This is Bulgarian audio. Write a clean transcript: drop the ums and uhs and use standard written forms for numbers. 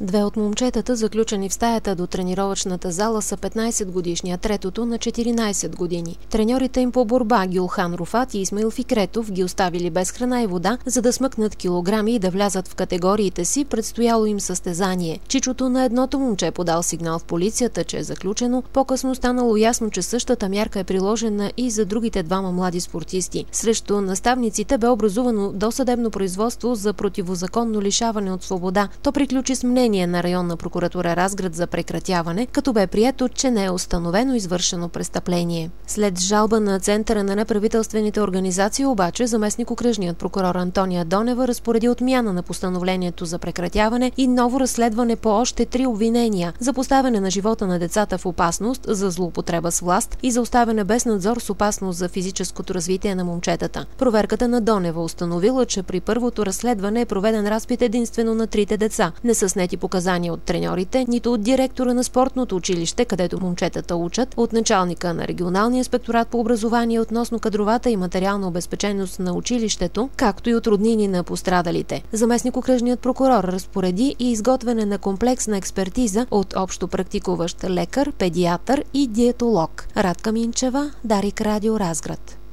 Две от момчетата, заключени в стаята до тренировъчната зала, са 15 годишни, а третото на 14 години. Треньорите им по борба Гюлхан Руфат и Исмаил Фикретов ги оставили без храна и вода, за да смъкнат килограми и да влязат в категориите си. Предстояло им състезание. Чичото на едното момче подал сигнал в полицията, че е заключено. По-късно станало ясно, че същата мярка е приложена и за другите двама млади спортисти. Срещу наставниците бе образувано досъдебно производство за противозаконно лишаване от свобода. То приключи с мнение на районна прокуратура Разград за прекратяване, като бе прието, че не е установено извършено престъпление. След жалба на Центъра на неправителствените организации обаче, заместник-окръжният прокурор Антония Донева разпореди отмяна на постановлението за прекратяване и ново разследване по още 3 обвинения за поставяне на живота на децата в опасност, за злоупотреба с власт и за оставяне без надзор с опасност за физическото развитие на момчетата. Проверката на Донева установила, че при първото разследване е проведен разпит единствено на 3 деца. Не са снети показания от треньорите, нито от директора на спортното училище, където момчетата учат, от началника на регионалния инспекторат по образование относно кадровата и материална обезпеченост на училището, както и от роднини на пострадалите. Заместник-окръжният прокурор разпореди и изготвяне на комплексна експертиза от общо практикуващ лекар, педиатър и диетолог. Радка Минчева, Дарик Радио Разград.